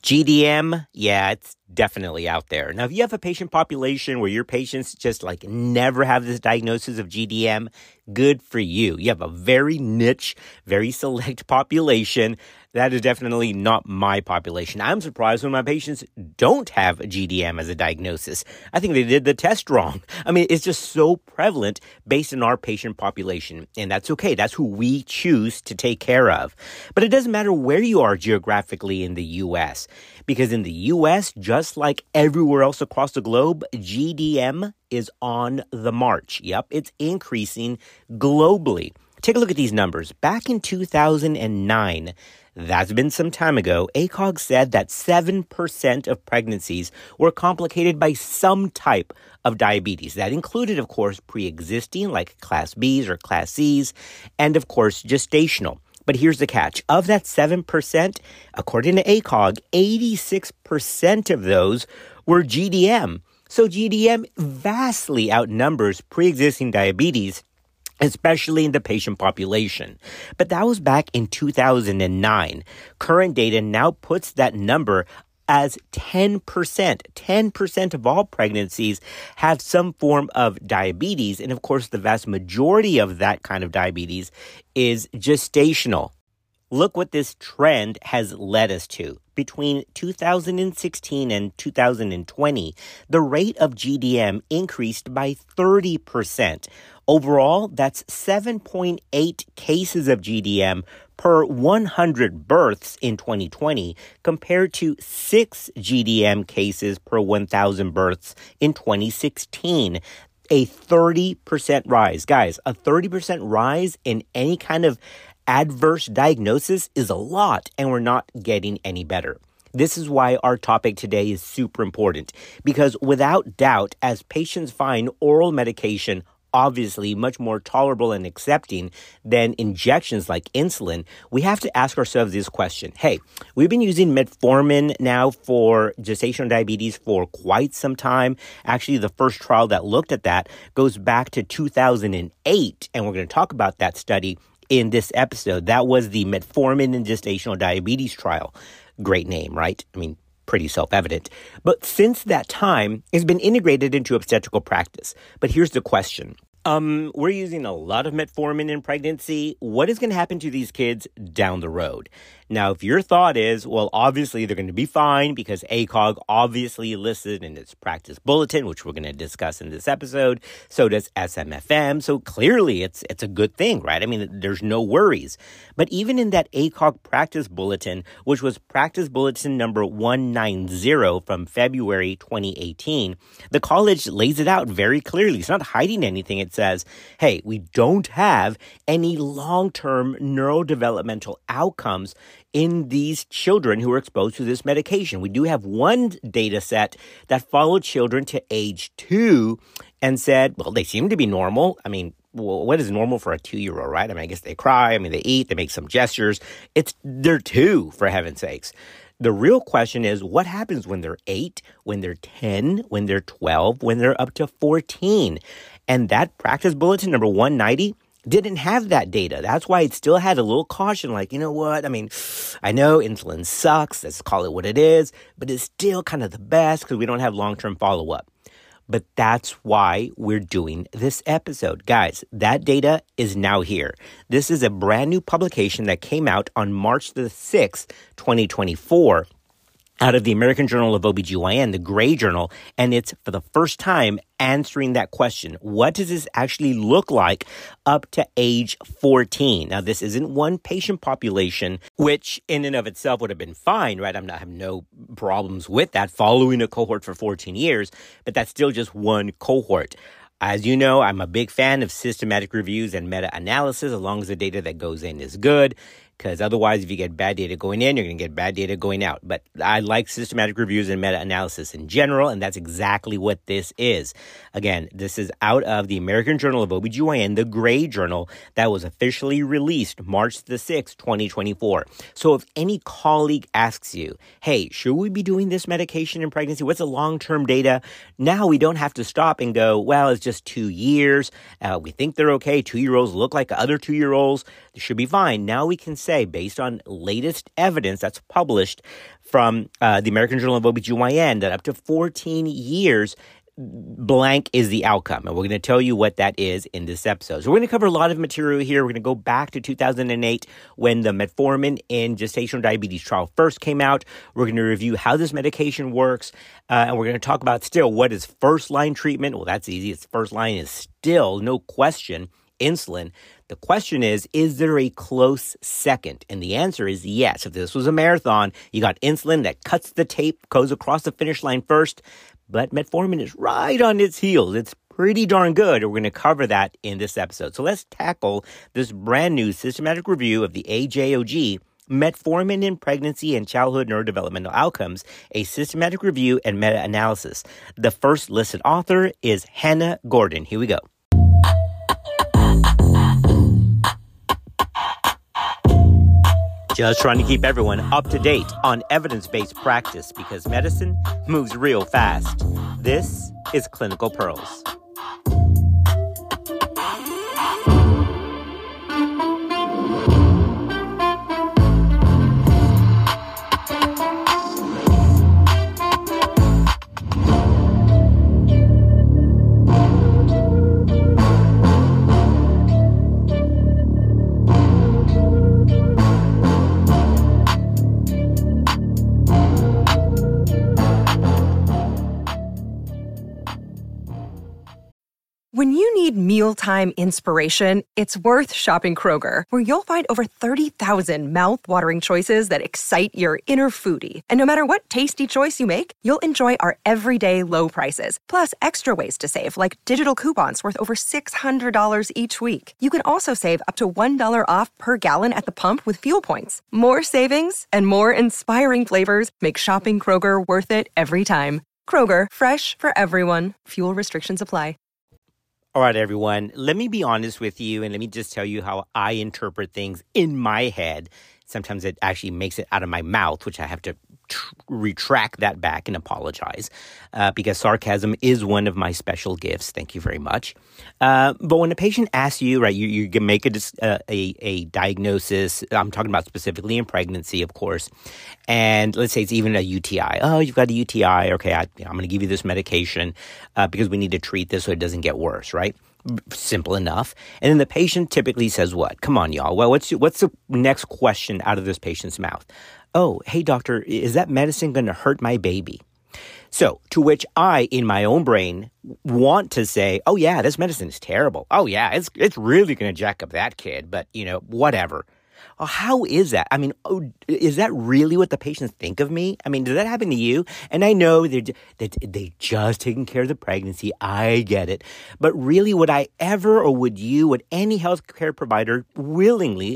GDM, yeah, it's definitely out there. Now, if you have a patient population where your patients just never have this diagnosis of GDM, good for you. You have a very niche, very select population. That is definitely not my population. I'm surprised when my patients don't have GDM as a diagnosis. I think they did the test wrong. I mean, it's just so prevalent based on our patient population, and that's okay. That's who we choose to take care of. But it doesn't matter where you are geographically in the U.S., because in the U.S., just like everywhere else across the globe, GDM is on the march. Yep, it's increasing globally. Take a look at these numbers. Back in 2009, that's been some time ago, ACOG said that 7% of pregnancies were complicated by some type of diabetes. That included, of course, pre-existing, like Class Bs or Class Cs, and, of course, gestational. But here's the catch. Of that 7%, according to ACOG, 86% of those were GDM. So GDM vastly outnumbers pre-existing diabetes, especially in the patient population. But that was back in 2009. Current data now puts that number as 10%. 10% of all pregnancies have some form of diabetes. And of course, the vast majority of that kind of diabetes is gestational. Look what this trend has led us to. Between 2016 and 2020, the rate of GDM increased by 30%. Overall, that's 7.8 cases of GDM per 100 births in 2020 compared to 6 GDM cases per 1,000 births in 2016. A 30% rise. Guys, a 30% rise in any kind of adverse diagnosis is a lot, and we're not getting any better. This is why our topic today is super important, because without doubt, as patients find oral medication obviously much more tolerable and accepting than injections like insulin, we have to ask ourselves this question. Hey, we've been using metformin now for gestational diabetes for quite some time. Actually, the first trial that looked at that goes back to 2008, and we're going to talk about that study in this episode. That was the metformin and gestational diabetes trial. Great name, right? I mean, pretty self-evident. But since that time, it's been integrated into obstetrical practice. But here's the question. We're using a lot of metformin in pregnancy. What is going to happen to these kids down the road? Now, if your thought is, well, obviously they're going to be fine because ACOG obviously listed in its practice bulletin, which we're going to discuss in this episode. So does SMFM. So clearly it's a good thing, right? I mean, there's no worries. But even in that ACOG practice bulletin, which was practice bulletin number 190 from February 2018, the college lays it out very clearly. It's not hiding anything. It says, hey, we don't have any long-term neurodevelopmental outcomes in these children who are exposed to this medication. We do have one data set that followed children to age 2 and said, well, they seem to be normal. I mean, what is normal for a 2-year-old, right? I mean, I guess they cry. I mean, they eat, they make some gestures. They're 2, for heaven's sakes. The real question is, what happens when they're 8, when they're 10, when they're 12, when they're up to 14? And that practice bulletin number 190 didn't have that data. That's why it still had a little caution, like, you know what? I mean, I know insulin sucks. Let's call it what it is. But it's still kind of the best because we don't have long-term follow-up. But that's why we're doing this episode. Guys, that data is now here. This is a brand new publication that came out on March the 6th, 2024, out of the American Journal of OBGYN, the Gray Journal, and it's for the first time answering that question. What does this actually look like up to age 14? Now, this isn't one patient population, which in and of itself would have been fine, right? I have no problems with that, following a cohort for 14 years, but that's still just one cohort. As you know, I'm a big fan of systematic reviews and meta-analysis, as long as the data that goes in is good. Because otherwise, if you get bad data going in, you're going to get bad data going out. But I like systematic reviews and meta-analysis in general, and that's exactly what this is. Again, this is out of the American Journal of OBGYN, the Gray Journal, that was officially released March the 6th, 2024. So if any colleague asks you, hey, should we be doing this medication in pregnancy? What's the long-term data? Now we don't have to stop and go, well, it's just 2 years. We think they're okay. 2-year-olds look like other 2-year-olds. They should be fine. Now we can say, say, based on latest evidence that's published from the American Journal of OBGYN, that up to 14 years, blank is the outcome. And we're going to tell you what that is in this episode. So we're going to cover a lot of material here. We're going to go back to 2008 when the metformin in gestational diabetes trial first came out. We're going to review how this medication works. And we're going to talk about still what is first-line treatment. Well, that's easy. It's first line is still, no question, insulin. The question is there a close second? And the answer is yes. If this was a marathon, you got insulin that cuts the tape, goes across the finish line first, but metformin is right on its heels. It's pretty darn good. We're going to cover that in this episode. So let's tackle this brand new systematic review of the AJOG, Metformin in Pregnancy and Childhood Neurodevelopmental Outcomes, a systematic review and meta-analysis. The first listed author is Hannah Gordon. Here we go. Just trying to keep everyone up to date on evidence-based practice because medicine moves real fast. This is Clinical Pearls. When you need mealtime inspiration, it's worth shopping Kroger, where you'll find over 30,000 mouth-watering choices that excite your inner foodie. And no matter what tasty choice you make, you'll enjoy our everyday low prices, plus extra ways to save, like digital coupons worth over $600 each week. You can also save up to $1 off per gallon at the pump with fuel points. More savings and more inspiring flavors make shopping Kroger worth it every time. Kroger, fresh for everyone. Fuel restrictions apply. All right, everyone, let me be honest with you and let me just tell you how I interpret things in my head. Sometimes it actually makes it out of my mouth, which I have to retract that back and apologize because sarcasm is one of my special gifts. Thank you very much. But when a patient asks you, right, you can make a diagnosis. I'm talking about specifically in pregnancy, of course. And let's say it's even a UTI. Oh, you've got a UTI. Okay, I'm going to give you this medication because we need to treat this so it doesn't get worse, right? Simple enough. And then the patient typically says what? Come on, y'all. Well, what's the next question out of this patient's mouth? Oh, hey, doctor, is that medicine going to hurt my baby? So, to which I, in my own brain, want to say, oh, yeah, this medicine is terrible. Oh, yeah, it's really going to jack up that kid, but, whatever. Oh, how is that? I mean, is that really what the patients think of me? I mean, does that happen to you? And I know they just taking care of the pregnancy. I get it. But really, would I ever, or would any healthcare provider willingly,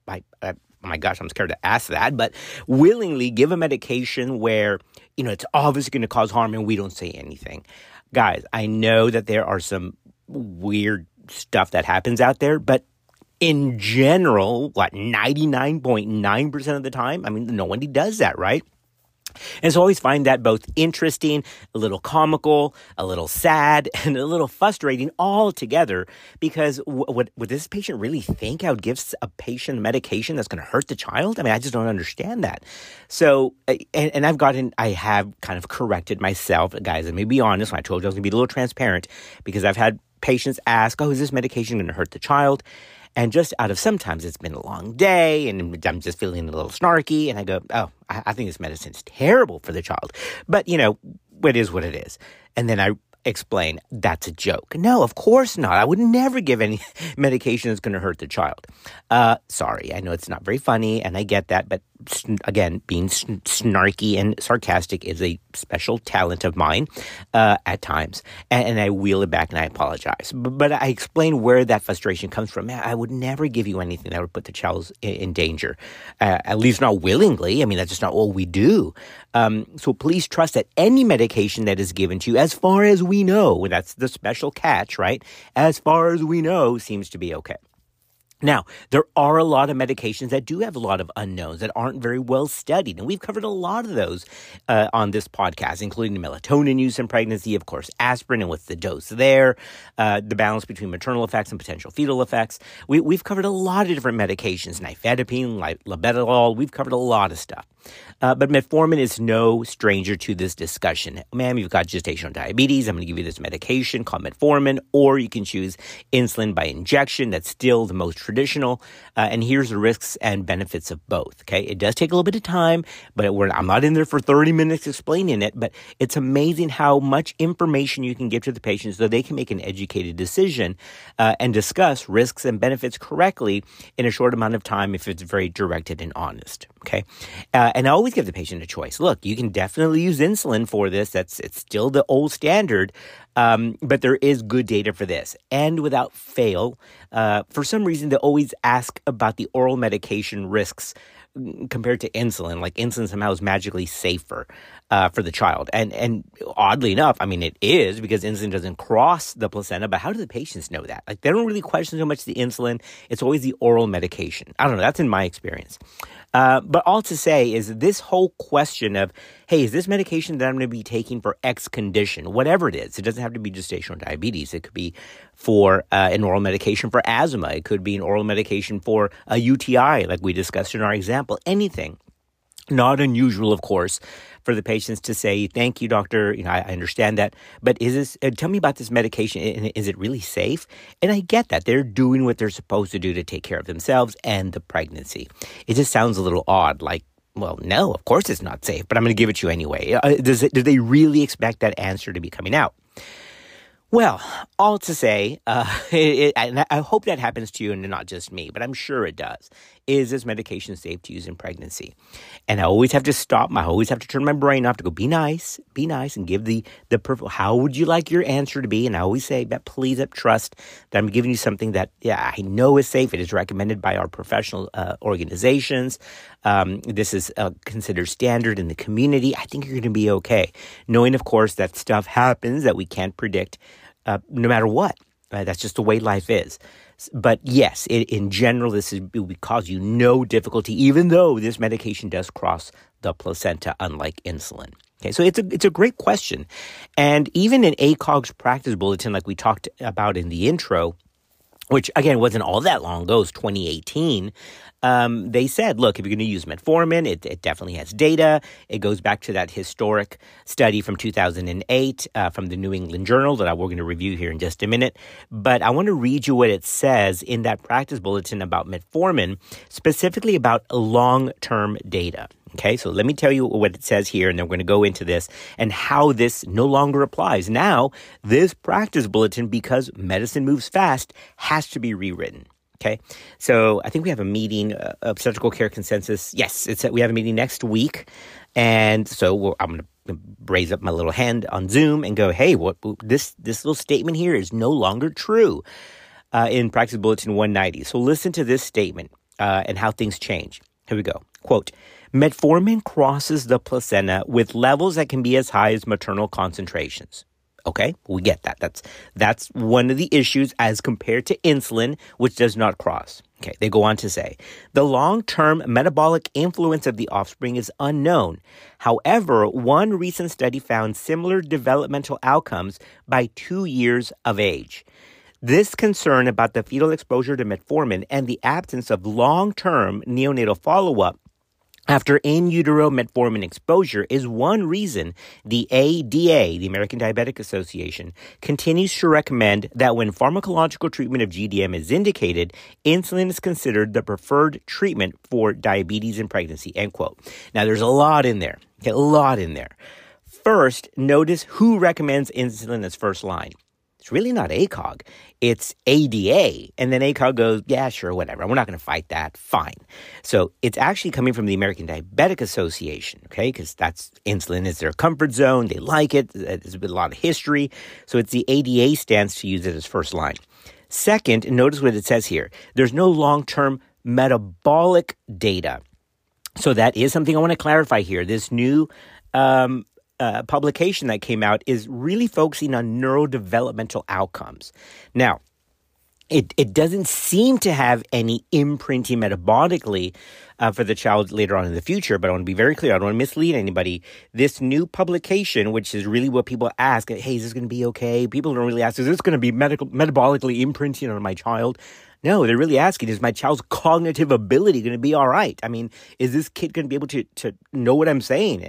oh my gosh, I'm scared to ask that, but willingly give a medication where, it's obviously going to cause harm and we don't say anything? Guys, I know that there are some weird stuff that happens out there, but in general, 99.9% of the time, I mean, nobody does that, right? And so I always find that both interesting, a little comical, a little sad, and a little frustrating all together because would this patient really think I would give a patient medication that's going to hurt the child? I mean, I just don't understand that. So, and I have kind of corrected myself, guys, and maybe be honest, when I told you I was going to be a little transparent because I've had patients ask, oh, is this medication going to hurt the child? And just out of sometimes it's been a long day and I'm just feeling a little snarky and I go, oh, I think this medicine's terrible for the child. But, it is what it is. And then I explain that's a joke. No, of course not. I would never give any medication that's going to hurt the child. Sorry, I know it's not very funny and I get that. But again, being snarky and sarcastic is a special talent of mine at times. And I wheel it back and I apologize. But I explain where that frustration comes from. Man, I would never give you anything that would put the child in danger, at least not willingly. I mean, that's just not what we do. So please trust that any medication that is given to you, as far as we know, that's the special catch, right? As far as we know, seems to be okay. Now, there are a lot of medications that do have a lot of unknowns that aren't very well studied, and we've covered a lot of those on this podcast, including melatonin use in pregnancy, of course, aspirin and what's the dose there, the balance between maternal effects and potential fetal effects. We've covered a lot of different medications, nifedipine, labetalol. We've covered a lot of stuff. But metformin is no stranger to this discussion. Ma'am, you've got gestational diabetes. I'm going to give you this medication called metformin, or you can choose insulin by injection. That's still the most traditional. And here's the risks and benefits of both. Okay, it does take a little bit of time, but I'm not in there for 30 minutes explaining it. But it's amazing how much information you can give to the patient so they can make an educated decision and discuss risks and benefits correctly in a short amount of time if it's very directed and honest. Okay. And I always give the patient a choice. Look, you can definitely use insulin for this. It's still the old standard, but there is good data for this. And without fail, for some reason, they always ask about the oral medication risks compared to insulin, like insulin somehow is magically safer for the child. And oddly enough, I mean, it is because insulin doesn't cross the placenta, but how do the patients know that? Like, they don't really question so much the insulin. It's always the oral medication. I don't know. That's in my experience. But all to say is this whole question of, hey, is this medication that I'm going to be taking for X condition, whatever it is, it doesn't have to be gestational diabetes. It could be for an oral medication for asthma. It could be an oral medication for a UTI, like we discussed in our example, anything. Not unusual, of course, for the patients to say, thank you, doctor. You know, I understand that. But is this, tell me about this medication. Is it really safe? And I get that. They're doing what they're supposed to do to take care of themselves and the pregnancy. It just sounds a little odd, like, well, no, of course it's not safe, but I'm going to give it to you anyway. Do they really expect that answer to be coming out? Well, all to say, and I hope that happens to you and not just me, but I'm sure it does. Is this medication safe to use in pregnancy? And I always have to stop. I always have to turn my brain off to go, be nice, and give the perfect, how would you like your answer to be? And I always say, but please trust that I'm giving you something that, yeah, I know is safe. It is recommended by our professional organizations. This is considered standard in the community. I think you're going to be okay. Knowing, of course, that stuff happens that we can't predict no matter what. That's just the way life is. But yes, in general, it would cause you no difficulty, even though this medication does cross the placenta, unlike insulin. Okay, so it's a great question. And even in ACOG's practice bulletin, like we talked about in the intro, which, again, wasn't all that long ago, it was 2018, they said, look, if you're going to use metformin, it definitely has data. It goes back to that historic study from 2008 from the New England Journal that we're going to review here in just a minute. But I want to read you what it says in that practice bulletin about metformin, specifically about long-term data. Okay, so let me tell you what it says here, and then we're going to go into this and how this no longer applies. Now, this practice bulletin, because medicine moves fast, has to be rewritten. Okay, so I think we have a meeting, obstetrical care consensus. Yes, we have a meeting next week, and so I'm going to raise up my little hand on Zoom and go, hey, this little statement here is no longer true in Practice Bulletin 190. So listen to this statement and how things change. Here we go. Quote, metformin crosses the placenta with levels that can be as high as maternal concentrations. Okay, we get that. That's one of the issues as compared to insulin, which does not cross. Okay, they go on to say, the long-term metabolic influence of the offspring is unknown. However, one recent study found similar developmental outcomes by 2 years of age. This concern about the fetal exposure to metformin and the absence of long-term neonatal follow-up after in utero metformin exposure is one reason the ADA, the American Diabetic Association, continues to recommend that when pharmacological treatment of GDM is indicated, insulin is considered the preferred treatment for diabetes in pregnancy, end quote. Now, there's a lot in there. Okay, a lot in there. First, notice who recommends insulin as first line. It's really not ACOG. It's ADA. And then ACOG goes, yeah, sure, whatever. We're not going to fight that. Fine. So it's actually coming from the American Diabetic Association, okay, because that's insulin is their comfort zone. They like it. There's been a lot of history. So it's the ADA stance to use it as first line. Second, notice what it says here. There's no long-term metabolic data. So that is something I want to clarify here. This new publication that came out is really focusing on neurodevelopmental outcomes. Now, it doesn't seem to have any imprinting metabolically for the child later on in the future. But I want to be very clear. I don't want to mislead anybody. This new publication, which is really what people ask, hey, is this going to be okay? People don't really ask, is this going to be metabolically imprinting on my child? No, they're really asking, is my child's cognitive ability going to be all right? I mean, is this kid going to be able to know what I'm saying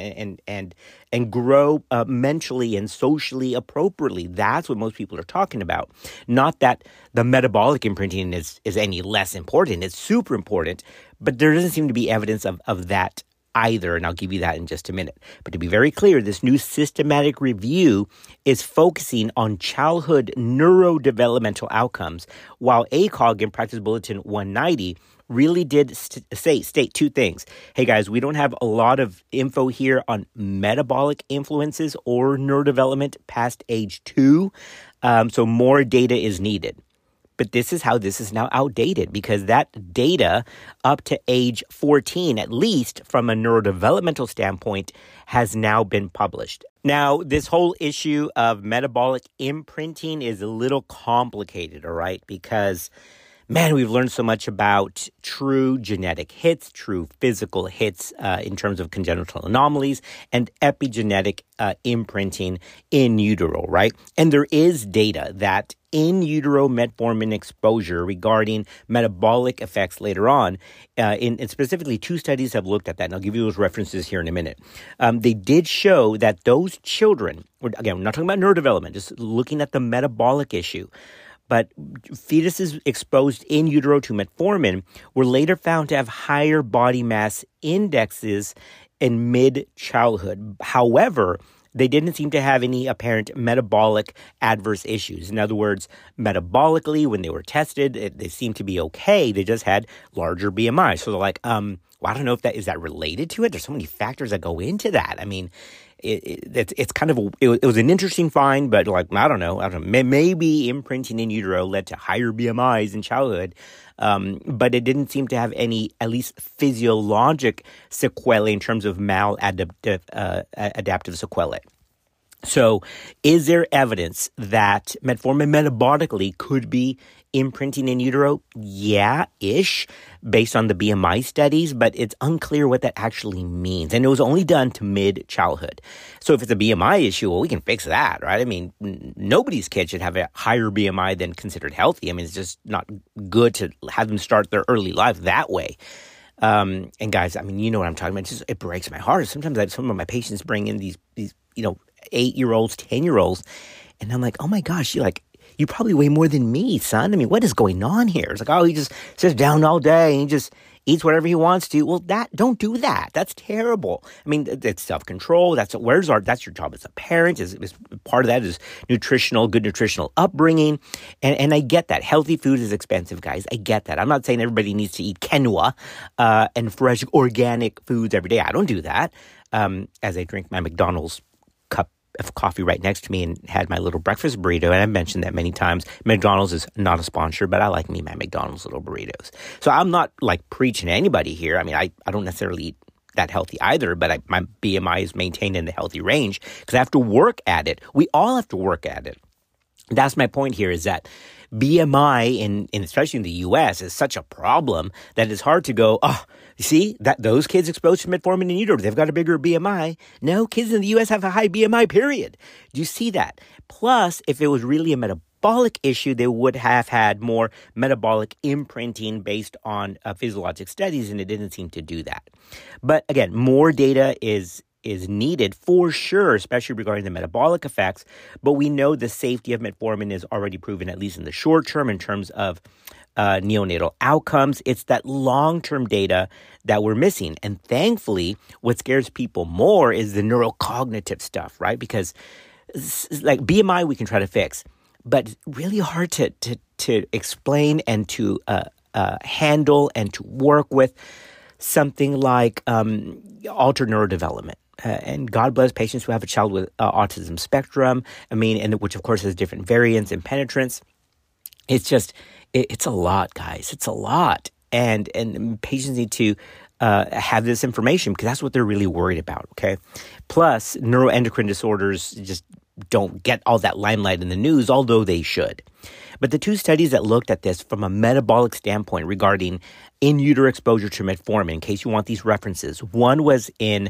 and grow mentally and socially appropriately? That's what most people are talking about. Not that the metabolic imprinting is any less important. It's super important, but there doesn't seem to be evidence of that either, and I'll give you that in just a minute. But to be very clear, this new systematic review is focusing on childhood neurodevelopmental outcomes, while ACOG in Practice Bulletin 190 really did state two things. Hey guys, we don't have a lot of info here on metabolic influences or neurodevelopment past age 2, so more data is needed. But this is how this is now outdated, because that data up to age 14, at least from a neurodevelopmental standpoint, has now been published. Now, this whole issue of metabolic imprinting is a little complicated, all right? Because, man, we've learned so much about true genetic hits, true physical hits in terms of congenital anomalies, and epigenetic imprinting in utero, right? And there is data that in utero metformin exposure regarding metabolic effects later on. And specifically, 2 studies have looked at that, and I'll give you those references here in a minute. They did show that those children, again, we're not talking about neurodevelopment, just looking at the metabolic issue, but fetuses exposed in utero to metformin were later found to have higher body mass indexes in mid-childhood. However, they didn't seem to have any apparent metabolic adverse issues. In other words, metabolically, when they were tested, they seemed to be okay. They just had larger BMI. So they're like, well, I don't know if is that related to it? There's so many factors that go into that. I mean, it's kind of it was an interesting find, but like I don't know. Maybe imprinting in utero led to higher BMIs in childhood, but it didn't seem to have any, at least physiologic sequelae in terms of maladaptive adaptive sequelae. So, is there evidence that metformin metabolically could be imprinting in utero? Yeah-ish, based on the BMI studies, but it's unclear what that actually means. And it was only done to mid-childhood. So if it's a BMI issue, well, we can fix that, right? I mean, nobody's kid should have a higher BMI than considered healthy. I mean, it's just not good to have them start their early life that way. And guys, I mean, you know what I'm talking about. It breaks my heart. Sometimes some of my patients bring in these 8-year-olds, 10-year-olds, and I'm like, oh my gosh, you probably weigh more than me, son. I mean, what is going on here? It's like, oh, he just sits down all day and he just eats whatever he wants to. Well, don't do that. That's terrible. I mean, it's self-control. That's your job as a parent. Is part of that is good nutritional upbringing. And I get that. Healthy food is expensive, guys. I get that. I'm not saying everybody needs to eat quinoa and fresh organic foods every day. I don't do that. As I drink my McDonald's cup of coffee right next to me and had my little breakfast burrito, and I've mentioned that many times. McDonald's is not a sponsor, but I like me my McDonald's little burritos. So I'm not like preaching to anybody here. I mean, I don't necessarily eat that healthy either, but my BMI is maintained in the healthy range because I have to work at it. We all have to work at it. That's my point here, is that BMI, in especially in the U.S., is such a problem that it's hard to go, oh, you see, that those kids exposed to metformin in utero, they've got a bigger BMI. No, kids in the U.S. have a high BMI, period. Do you see that? Plus, if it was really a metabolic issue, they would have had more metabolic imprinting based on physiologic studies, and it didn't seem to do that. But again, more data is needed for sure, especially regarding the metabolic effects. But we know the safety of metformin is already proven, at least in the short term, in terms of neonatal outcomes. It's that long-term data that we're missing. And thankfully, what scares people more is the neurocognitive stuff, right? Because like BMI, we can try to fix, but it's really hard to explain and to handle and to work with something like altered neurodevelopment. And God bless patients who have a child with autism spectrum. I mean, and which of course has different variants and penetrance. It's just, it's a lot, guys. It's a lot. And patients need to have this information because that's what they're really worried about, okay? Plus, neuroendocrine disorders just don't get all that limelight in the news, although they should. But the two studies that looked at this from a metabolic standpoint regarding in utero exposure to metformin, in case you want these references, one was in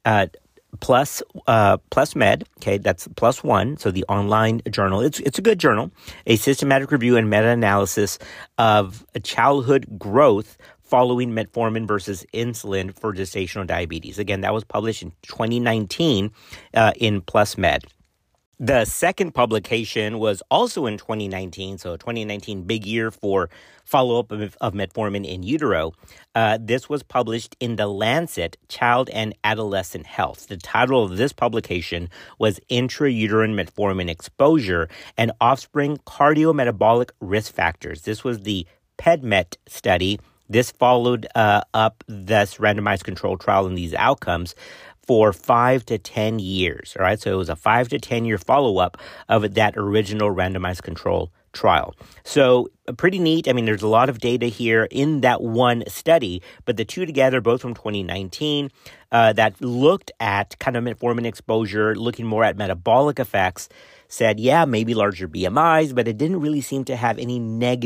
Plus Med, okay, that's Plus One, so the online journal. It's a good journal, a systematic review and meta-analysis of childhood growth following metformin versus insulin for gestational diabetes. Again, that was published in 2019 in Plus Med. The second publication was also in 2019, so 2019 big year for follow-up of metformin in utero. This was published in The Lancet Child and Adolescent Health. The title of this publication was Intrauterine Metformin Exposure and Offspring Cardiometabolic Risk Factors. This was the PEDMET study. This followed up this randomized controlled trial in these outcomes for 5 to 10 years, all right? So it was a 5 to 10 year follow-up of that original randomized control trial. So pretty neat. I mean, there's a lot of data here in that one study, but the two together, both from 2019, that looked at kind of metformin exposure, looking more at metabolic effects, said, yeah, maybe larger BMIs, but it didn't really seem to have any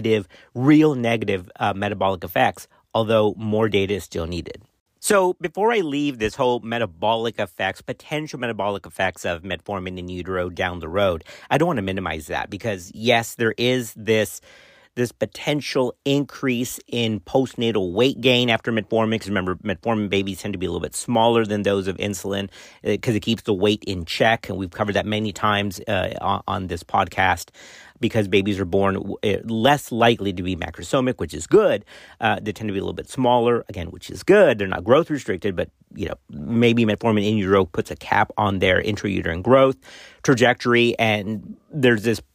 real negative metabolic effects, although more data is still needed. So before I leave this whole potential metabolic effects of metformin in utero down the road, I don't want to minimize that because, yes, there is this potential increase in postnatal weight gain after metformin. Because remember, metformin babies tend to be a little bit smaller than those of insulin because it keeps the weight in check. And we've covered that many times on this podcast. Because babies are born less likely to be macrosomic, which is good. They tend to be a little bit smaller, again, which is good. They're not growth restricted, but maybe metformin in utero puts a cap on their intrauterine growth trajectory, and there's this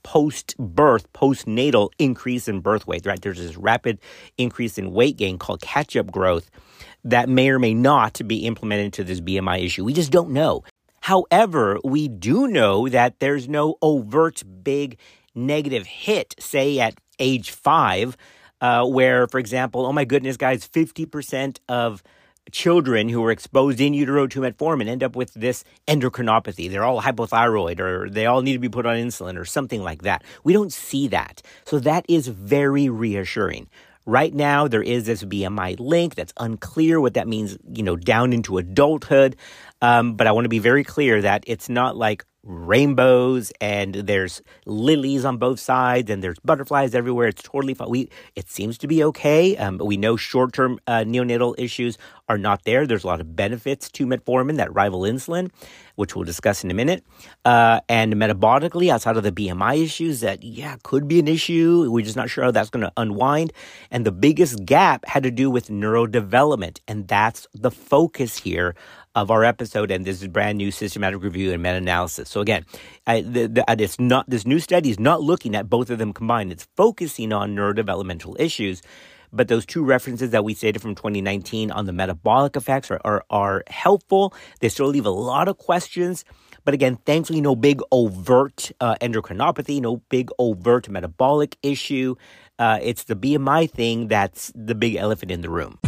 postnatal increase in birth weight, right? There's this rapid increase in weight gain called catch-up growth that may or may not be implemented into this BMI issue. We just don't know. However, we do know that there's no overt big negative hit, say at age 5, where, for example, oh my goodness, guys, 50% of children who are exposed in utero to metformin end up with this endocrinopathy. They're all hypothyroid, or they all need to be put on insulin, or something like that. We don't see that. So that is very reassuring. Right now, there is this BMI link that's unclear what that means, down into adulthood. But I want to be very clear that it's not like rainbows and there's lilies on both sides and there's butterflies everywhere. It's totally fine. It seems to be okay. We know short-term neonatal issues are not there. There's a lot of benefits to metformin that rival insulin, which we'll discuss in a minute. And metabolically, outside of the BMI issues that, could be an issue. We're just not sure how that's going to unwind. And the biggest gap had to do with neurodevelopment. And that's the focus here of our episode, and this is brand new systematic review and meta-analysis. So again, this new study is not looking at both of them combined. It's focusing on neurodevelopmental issues, but those two references that we stated from 2019 on the metabolic effects are helpful. They still leave a lot of questions, but again, thankfully, no big overt endocrinopathy, no big overt metabolic issue. It's the BMI thing that's the big elephant in the room.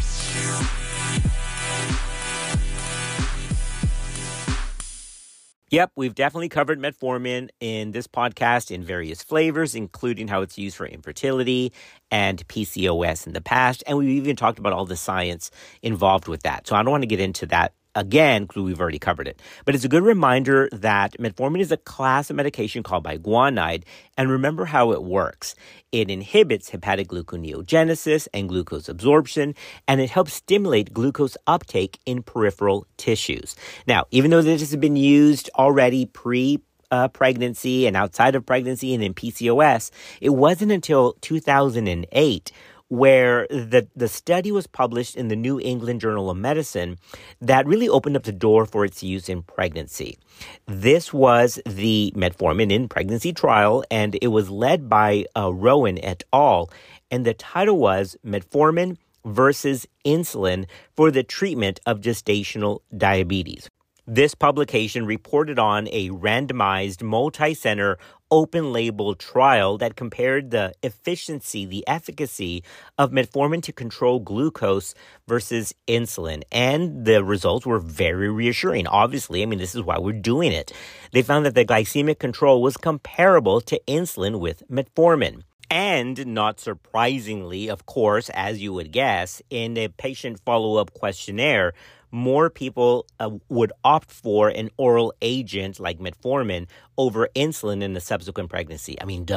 Yep, we've definitely covered metformin in this podcast in various flavors, including how it's used for infertility and PCOS in the past. And we've even talked about all the science involved with that. So I don't want to get into that again because we've already covered it. But it's a good reminder that metformin is a class of medication called biguanide. And remember how it works. It inhibits hepatic gluconeogenesis and glucose absorption, and it helps stimulate glucose uptake in peripheral tissues. Now, even though this has been used already pre-pregnancy and outside of pregnancy and in PCOS, it wasn't until 2008 where the study was published in the New England Journal of Medicine that really opened up the door for its use in pregnancy. This was the metformin in pregnancy trial, and it was led by Rowan et al., and the title was Metformin versus Insulin for the Treatment of Gestational Diabetes. This publication reported on a randomized, multi-center, open-label trial that compared the efficiency, the efficacy of metformin to control glucose versus insulin. And the results were very reassuring. Obviously, this is why we're doing it. They found that the glycemic control was comparable to insulin with metformin. And not surprisingly, of course, as you would guess, in a patient follow-up questionnaire, more people would opt for an oral agent like metformin over insulin in the subsequent pregnancy.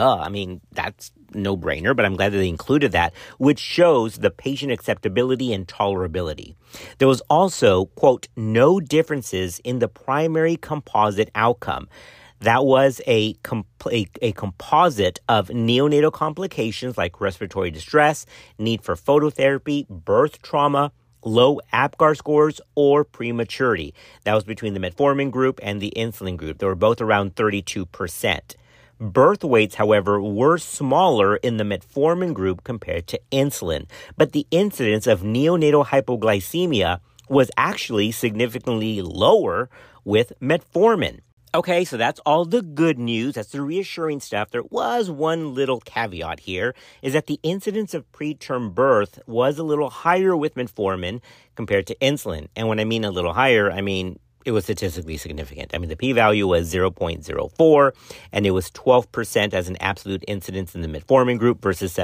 That's no-brainer, but I'm glad that they included that, which shows the patient acceptability and tolerability. There was also, quote, no differences in the primary composite outcome. That was a composite of neonatal complications like respiratory distress, need for phototherapy, birth trauma, low APGAR scores, or prematurity. That was between the metformin group and the insulin group. They were both around 32%. Birth weights, however, were smaller in the metformin group compared to insulin, but the incidence of neonatal hypoglycemia was actually significantly lower with metformin. Okay, so that's all the good news. That's the reassuring stuff. There was one little caveat here, is that the incidence of preterm birth was a little higher with metformin compared to insulin. And when I mean a little higher, it was statistically significant. The p-value was 0.04, and it was 12% as an absolute incidence in the metformin group versus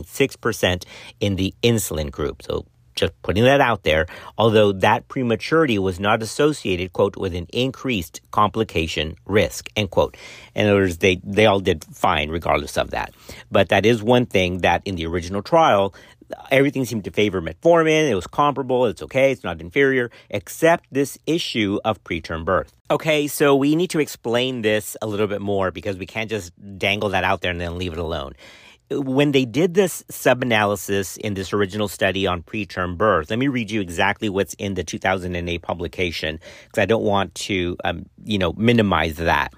7.6% in the insulin group. So just putting that out there, although that prematurity was not associated, quote, with an increased complication risk, end quote. In other words, they all did fine regardless of that. But that is one thing that in the original trial, everything seemed to favor metformin. It was comparable. It's okay. It's not inferior, except this issue of preterm birth. Okay, so we need to explain this a little bit more because we can't just dangle that out there and then leave it alone. When they did this sub-analysis in this original study on preterm birth, let me read you exactly what's in the 2008 publication because I don't want to, minimize that.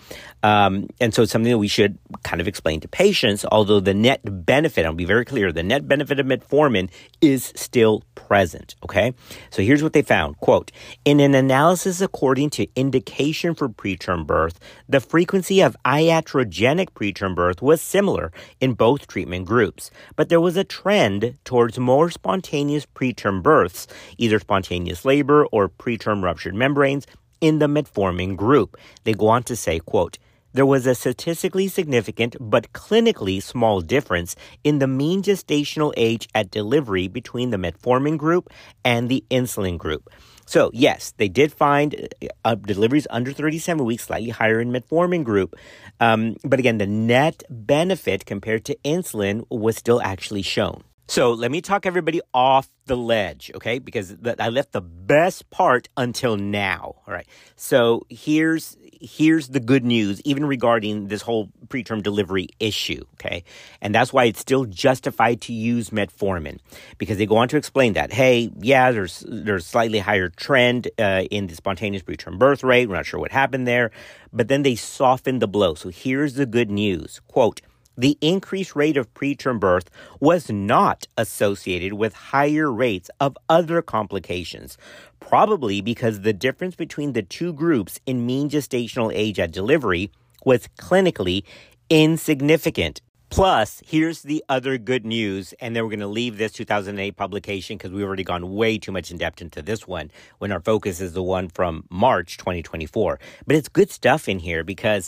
And so it's something that we should kind of explain to patients, although the net benefit, I'll be very clear, the net benefit of metformin is still present, okay? So here's what they found, quote, in an analysis according to indication for preterm birth, the frequency of iatrogenic preterm birth was similar in both treatment groups, but there was a trend towards more spontaneous preterm births, either spontaneous labor or preterm ruptured membranes, in the metformin group. They go on to say, quote, there was a statistically significant but clinically small difference in the mean gestational age at delivery between the metformin group and the insulin group. So, yes, they did find deliveries under 37 weeks slightly higher in metformin group. But again, the net benefit compared to insulin was still actually shown. So let me talk everybody off the ledge, okay? Because I left the best part until now, all right? So here's the good news, even regarding this whole preterm delivery issue, okay? And that's why it's still justified to use metformin, because they go on to explain that, hey, yeah, there's slightly higher trend in the spontaneous preterm birth rate. We're not sure what happened there, but then they soften the blow. So here's the good news, quote, the increased rate of preterm birth was not associated with higher rates of other complications, probably because the difference between the two groups in mean gestational age at delivery was clinically insignificant. Plus, here's the other good news, and then we're going to leave this 2008 publication because we've already gone way too much in depth into this one when our focus is the one from March 2024. But it's good stuff in here because,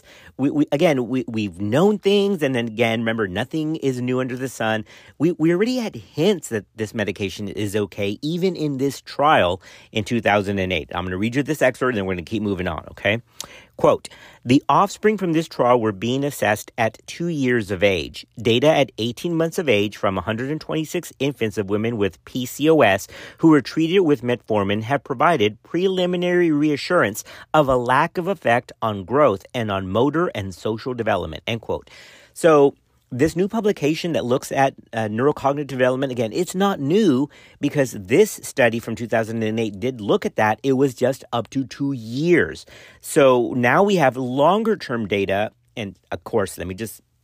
we've known things, and then again, remember, nothing is new under the sun. We already had hints that this medication is okay, even in this trial in 2008. I'm going to read you this excerpt, and then we're going to keep moving on, okay? Quote, the offspring from this trial were being assessed at 2 years of age. Data at 18 months of age from 126 infants of women with PCOS who were treated with metformin have provided preliminary reassurance of a lack of effect on growth and on motor and social development, end quote. So this new publication that looks at neurocognitive development, again, it's not new because this study from 2008 did look at that. It was just up to 2 years. So now we have longer term data. And of course, let me just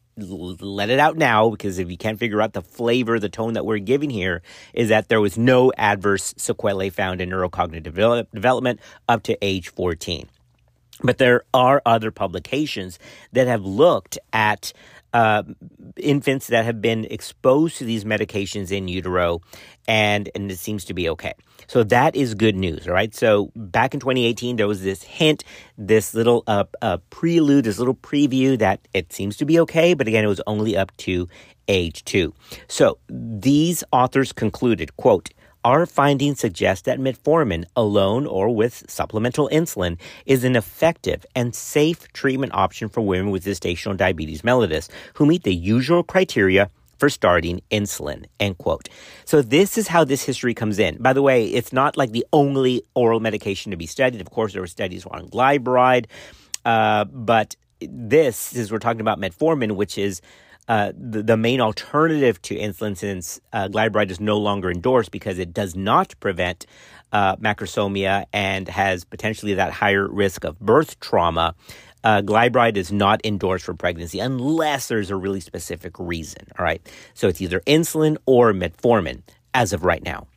let it out now, because if you can't figure out the flavor, the tone that we're giving here, is that there was no adverse sequelae found in neurocognitive development up to age 14. But there are other publications that have looked at infants that have been exposed to these medications in utero, and it seems to be okay. So that is good news, all right? So back in 2018, there was this hint, this little prelude, this little preview that it seems to be okay, but again, it was only up to age 2. So these authors concluded, quote, "Our findings suggest that metformin, alone or with supplemental insulin, is an effective and safe treatment option for women with gestational diabetes mellitus who meet the usual criteria for starting insulin," end quote. So this is how this history comes in. By the way, it's not like the only oral medication to be studied. Of course, there were studies on glyburide, but this is, we're talking about metformin, which is the main alternative to insulin, since glyburide is no longer endorsed because it does not prevent macrosomia and has potentially that higher risk of birth trauma. Glyburide is not endorsed for pregnancy unless there's a really specific reason, all right? So it's either insulin or metformin as of right now.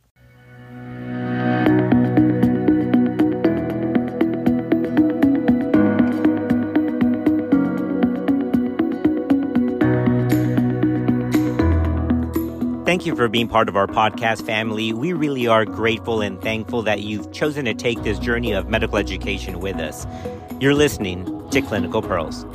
Thank you for being part of our podcast family. We really are grateful and thankful that you've chosen to take this journey of medical education with us. You're listening to Clinical Pearls.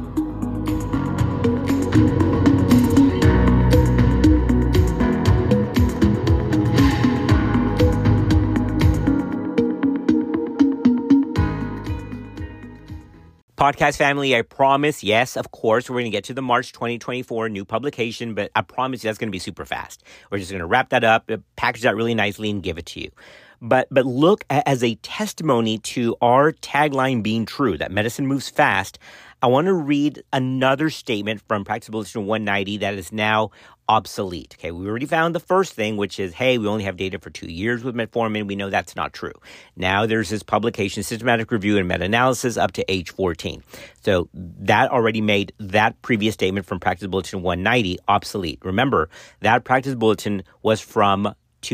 Podcast family, I promise, yes, of course, we're going to get to the March 2024 new publication, but I promise you that's going to be super fast. We're just going to wrap that up, package that really nicely, and give it to you. But look, as a testimony to our tagline being true, that medicine moves fast, I want to read another statement from Practice Bulletin 190 that is now obsolete. Okay, we already found the first thing, which is, hey, we only have data for 2 years with metformin. We know that's not true. Now there's this publication, systematic review and meta-analysis up to age 14. So that already made that previous statement from Practice Bulletin 190 obsolete. Remember, that Practice Bulletin was from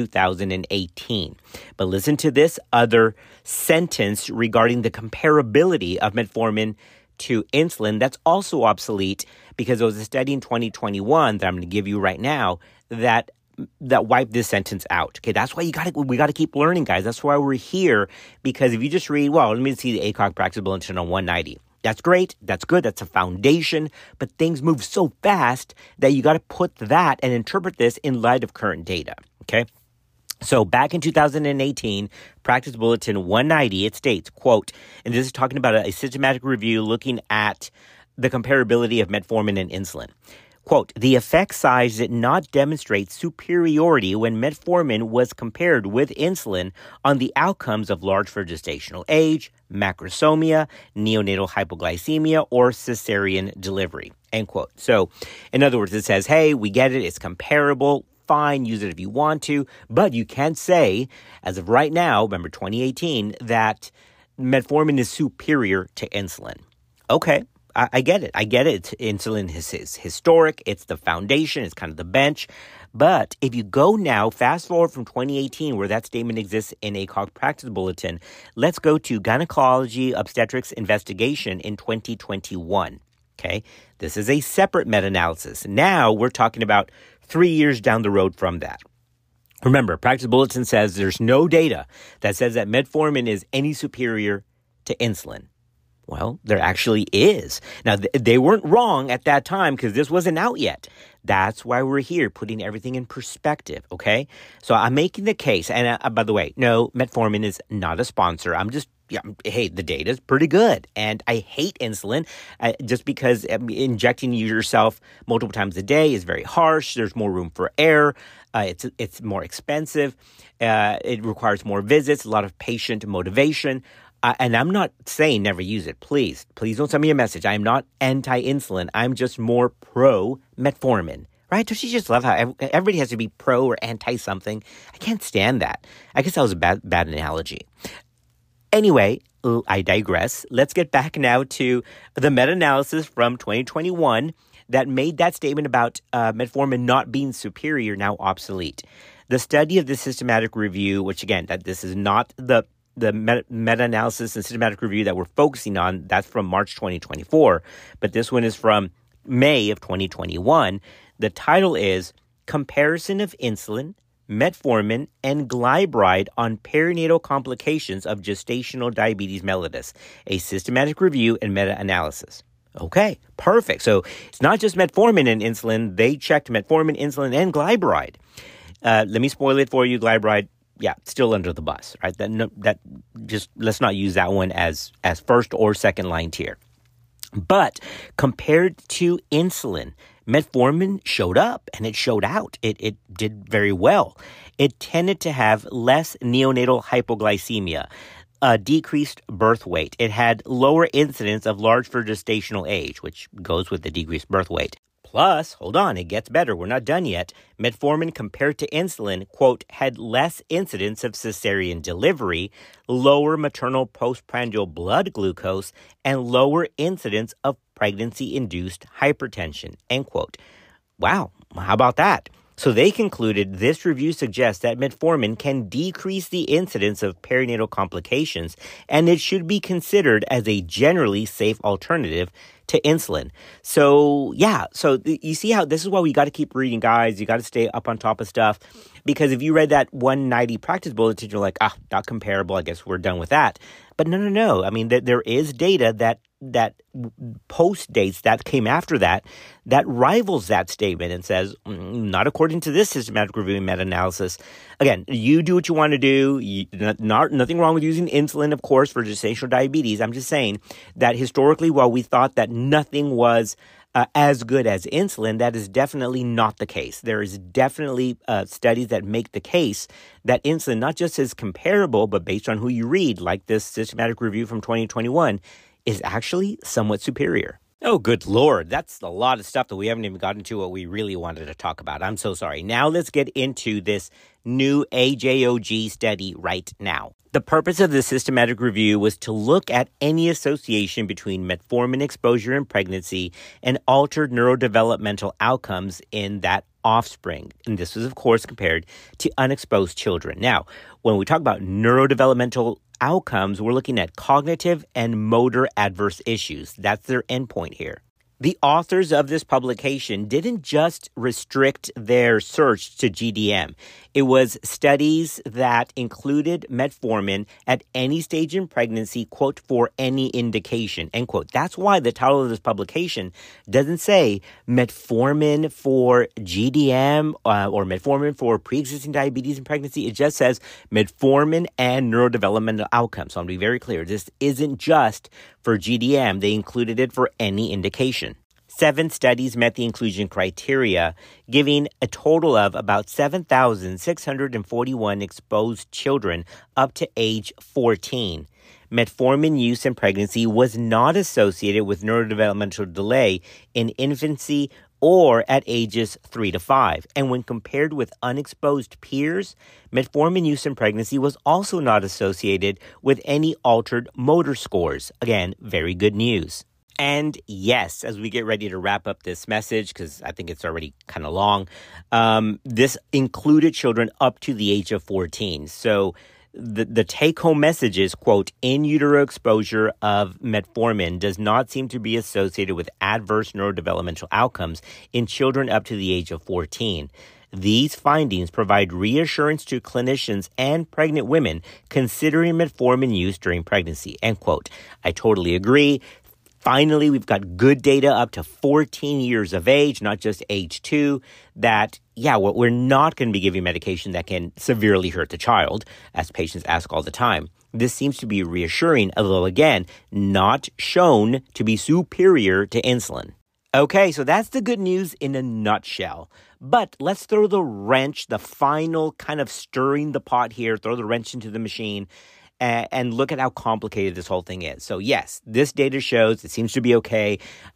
2018. But listen to this other sentence regarding the comparability of metformin to insulin that's also obsolete, because there was a study in 2021 that I'm going to give you right now that wiped this sentence out. Okay, that's why we got to keep learning, guys. That's why we're here, because if you just read, well, let me see the ACOG Practice Bulletin on 190. That's great. That's good. That's a foundation. But things move so fast that you got to put that and interpret this in light of current data. Okay. So back in 2018, Practice Bulletin 190, it states, quote, and this is talking about a systematic review looking at the comparability of metformin and insulin. Quote, "The effect size did not demonstrate superiority when metformin was compared with insulin on the outcomes of large for gestational age, macrosomia, neonatal hypoglycemia, or cesarean delivery," end quote. So in other words, it says, hey, we get it. It's comparable. Fine, use it if you want to, but you can't say, as of right now, remember 2018, that metformin is superior to insulin. Okay, I get it. Insulin is historic. It's the foundation. It's kind of the bench. But if you go now, fast forward from 2018, where that statement exists in ACOG Practice Bulletin, let's go to Gynecology Obstetrics Investigation in 2021. Okay, this is a separate meta-analysis. Now we're talking about 3 years down the road from that. Remember, Practice Bulletin says there's no data that says that metformin is any superior to insulin. Well, there actually is. Now, they weren't wrong at that time because this wasn't out yet. That's why we're here, putting everything in perspective, okay? So I'm making the case, and by the way, no, metformin is not a sponsor. Hey, the data is pretty good, and I hate insulin just because injecting yourself multiple times a day is very harsh. There's more room for error. It's more expensive. It requires more visits, a lot of patient motivation. And I'm not saying never use it. Please don't send me a message. I'm not anti-insulin. I'm just more pro-metformin, right? Don't you just love how everybody has to be pro or anti-something? I can't stand that. I guess that was a bad analogy. Anyway, I digress. Let's get back now to the meta-analysis from 2021 that made that statement about metformin not being superior now obsolete. The study of the systematic review, which again, that this is not the meta-analysis and systematic review that we're focusing on, that's from March 2024, but this one is from May of 2021. The title is Comparison of Insulin, Metformin, and Glybride on Perinatal Complications of Gestational Diabetes Mellitus, a systematic review and meta-analysis. Okay, perfect. So it's not just metformin and insulin. They checked metformin, insulin, and Glybride. Let me spoil it for you. Glybride, yeah, still under the bus, right? That just let's not use that one as first or second line tier. But compared to insulin, metformin showed up and it showed out. It did very well. It tended to have less neonatal hypoglycemia, a decreased birth weight. It had lower incidence of large for gestational age, which goes with the decreased birth weight. Plus, hold on, it gets better. We're not done yet. Metformin compared to insulin, quote, had less incidence of cesarean delivery, lower maternal postprandial blood glucose, and lower incidence of pregnancy-induced hypertension, end quote. Wow, how about that? So they concluded this review suggests that metformin can decrease the incidence of perinatal complications, and it should be considered as a generally safe alternative to insulin. So, yeah, you see how this is why we got to keep reading, guys. You got to stay up on top of stuff, because if you read that 190 practice bulletin, you're like, not comparable. I guess we're done with that. But no. I mean, there is data that post dates that came after that rivals that statement and says, not according to this systematic review and meta-analysis. Again, you do what you want to do. Nothing wrong with using insulin, of course, for gestational diabetes. I'm just saying that historically, while we thought that nothing was as good as insulin, that is definitely not the case. There is definitely studies that make the case that insulin not just is comparable, but based on who you read, like this systematic review from 2021, is actually somewhat superior. Oh, good Lord. That's a lot of stuff that we haven't even gotten to what we really wanted to talk about. I'm so sorry. Now let's get into this new AJOG study right now. The purpose of the systematic review was to look at any association between metformin exposure in pregnancy and altered neurodevelopmental outcomes in that offspring. And this was, of course, compared to unexposed children. Now, when we talk about neurodevelopmental outcomes, we're looking at cognitive and motor adverse issues. That's their endpoint here. The authors of this publication didn't just restrict their search to GDM. It was studies that included metformin at any stage in pregnancy, quote, for any indication, end quote. That's why the title of this publication doesn't say metformin for GDM or metformin for pre-existing diabetes in pregnancy. It just says metformin and neurodevelopmental outcomes. So I'm going to be very clear. This isn't just for GDM. They included it for any indication. 7 studies met the inclusion criteria, giving a total of about 7,641 exposed children up to age 14. Metformin use in pregnancy was not associated with neurodevelopmental delay in infancy or at ages 3 to 5. And when compared with unexposed peers, metformin use in pregnancy was also not associated with any altered motor scores. Again, very good news. And yes, as we get ready to wrap up this message, because I think it's already kind of long, this included children up to the age of 14. So the take-home message is, quote, in utero exposure of metformin does not seem to be associated with adverse neurodevelopmental outcomes in children up to the age of 14. These findings provide reassurance to clinicians and pregnant women considering metformin use during pregnancy, end quote. I totally agree. Finally, we've got good data up to 14 years of age, not just age 2, that, we're not going to be giving medication that can severely hurt the child, as patients ask all the time. This seems to be reassuring, although, again, not shown to be superior to insulin. Okay, so that's the good news in a nutshell. But let's throw the wrench, the final kind of stirring the pot here, throw the wrench into the machine, and look at how complicated this whole thing is. So yes, this data shows it seems to be okay,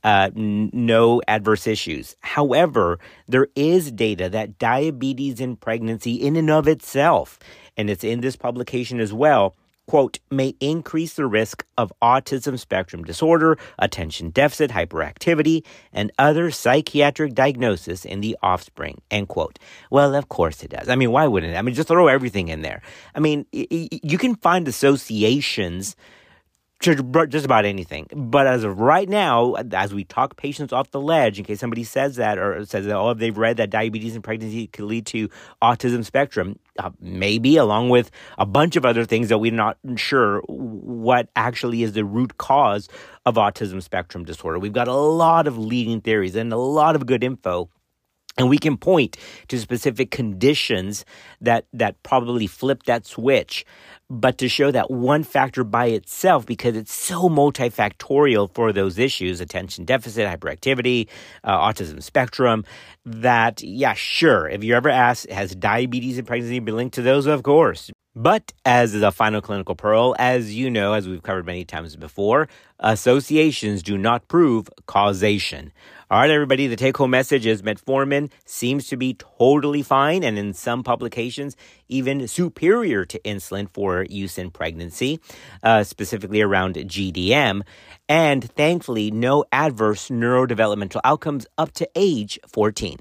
no adverse issues. However, there is data that diabetes in pregnancy in and of itself, and it's in this publication as well, quote, may increase the risk of autism spectrum disorder, attention deficit hyperactivity, and other psychiatric diagnosis in the offspring, end quote. Well, of course it does. I mean, why wouldn't it? I mean, just throw everything in there. I mean, you can find associations to just about anything. But as of right now, as we talk patients off the ledge, in case somebody says that or says that, oh, they've read that diabetes in pregnancy could lead to autism spectrum, maybe along with a bunch of other things that we're not sure what actually is the root cause of autism spectrum disorder. We've got a lot of leading theories and a lot of good info. And we can point to specific conditions that probably flip that switch. But to show that one factor by itself, because it's so multifactorial for those issues, attention deficit, hyperactivity, autism spectrum, that, yeah, sure, if you're ever asked, has diabetes and pregnancy been linked to those? Of course. But as the final clinical pearl, as you know, as we've covered many times before, associations do not prove causation. All right, everybody, the take-home message is metformin seems to be totally fine and in some publications even superior to insulin for use in pregnancy, specifically around GDM, and thankfully no adverse neurodevelopmental outcomes up to age 14.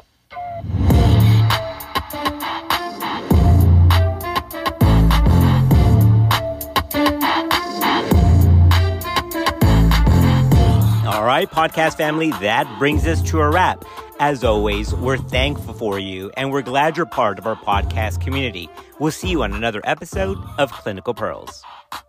All right, podcast family, that brings us to a wrap. As always, we're thankful for you, and we're glad you're part of our podcast community. We'll see you on another episode of Clinical Pearls.